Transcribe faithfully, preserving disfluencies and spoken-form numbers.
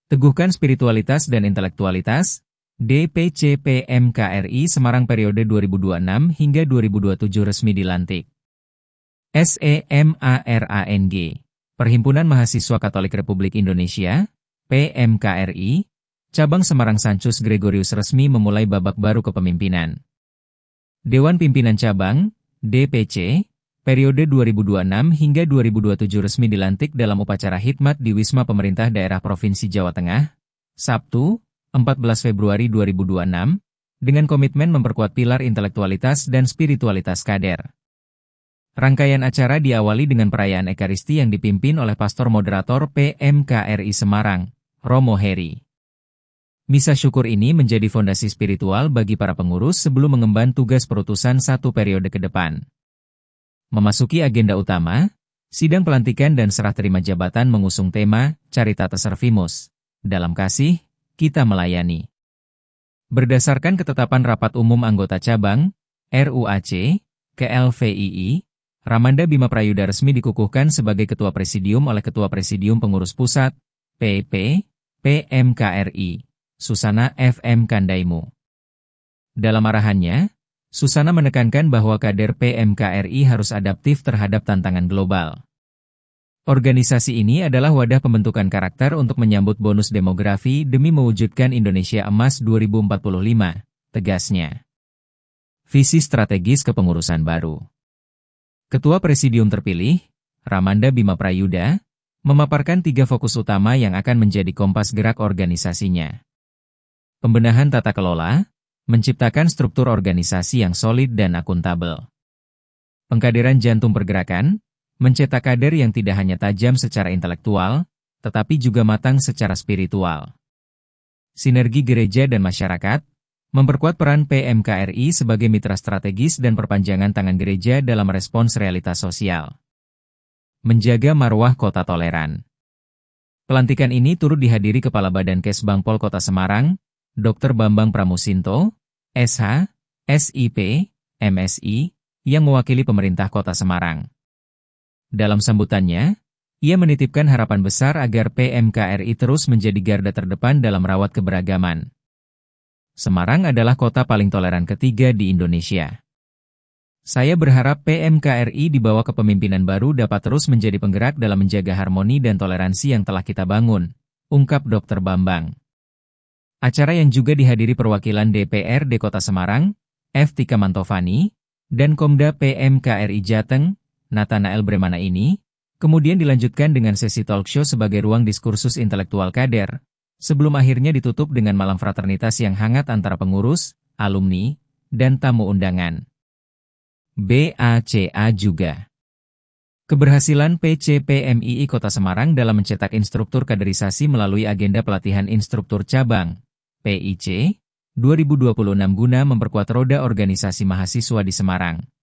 Teguhkan spiritualitas dan intelektualitas, D P C P M K R I Semarang periode dua ribu dua puluh enam hingga dua ribu dua puluh tujuh resmi dilantik. SEMARANG, Perhimpunan Mahasiswa Katolik Republik Indonesia, P M K R I, Cabang Semarang Sanctus Gregorius resmi memulai babak baru kepemimpinan. Dewan Pimpinan Cabang, D P C, periode dua ribu dua puluh enam hingga dua ribu dua puluh tujuh resmi dilantik dalam upacara khidmat di Wisma Pemerintah Daerah Provinsi Jawa Tengah, Sabtu, empat belas Februari dua ribu dua puluh enam, dengan komitmen memperkuat pilar intelektualitas dan spiritualitas kader. Rangkaian acara diawali dengan perayaan Ekaristi yang dipimpin oleh Pastor Moderator P M K R I Semarang, Romo Heri. Misa syukur ini menjadi fondasi spiritual bagi para pengurus sebelum mengemban tugas perutusan satu periode ke depan. Memasuki agenda utama, sidang pelantikan dan serah terima jabatan mengusung tema Caritatis Servimus, dalam kasih, kita melayani. Berdasarkan ketetapan Rapat Umum Anggota Cabang, R U A C, K L V I I, Ramanda Bima Prayuda resmi dikukuhkan sebagai Ketua Presidium oleh Ketua Presidium Pengurus Pusat, P P, P M K R I, Susana F M Kandaimu. Dalam arahannya, Susana menekankan bahwa kader P M K R I harus adaptif terhadap tantangan global. Organisasi ini adalah wadah pembentukan karakter untuk menyambut bonus demografi demi mewujudkan Indonesia Emas dua ribu empat puluh lima, tegasnya. Visi strategis kepengurusan baru. Ketua Presidium terpilih, Ramanda Bima Prayuda, memaparkan tiga fokus utama yang akan menjadi kompas gerak organisasinya. Pembenahan tata kelola, menciptakan struktur organisasi yang solid dan akuntabel. Pengkaderan jantung pergerakan, mencetak kader yang tidak hanya tajam secara intelektual, tetapi juga matang secara spiritual. Sinergi gereja dan masyarakat, memperkuat peran P M K R I sebagai mitra strategis dan perpanjangan tangan gereja dalam respons realitas sosial. Menjaga marwah kota toleran. Pelantikan ini turut dihadiri Kepala Badan Kesbangpol Kota Semarang, Doktor Bambang Pramusinto, S H, S I P, M S I, yang mewakili pemerintah Kota Semarang. Dalam sambutannya, ia menitipkan harapan besar agar P M K R I terus menjadi garda terdepan dalam rawat keberagaman. Semarang adalah kota paling toleran ketiga di Indonesia. Saya berharap P M K R I di bawah kepemimpinan baru dapat terus menjadi penggerak dalam menjaga harmoni dan toleransi yang telah kita bangun, ungkap Doktor Bambang. Acara yang juga dihadiri perwakilan D P R D Kota Semarang, F. Tika Mantovani, dan Komda P M K R I Jateng, Nathanael Bremana ini, kemudian dilanjutkan dengan sesi talkshow sebagai ruang diskursus intelektual kader, sebelum akhirnya ditutup dengan malam fraternitas yang hangat antara pengurus, alumni, dan tamu undangan. B A C A juga. Keberhasilan P C P M I I Kota Semarang dalam mencetak instruktur kaderisasi melalui agenda pelatihan instruktur cabang, P I C, dua ribu dua puluh enam guna memperkuat roda organisasi mahasiswa di Semarang.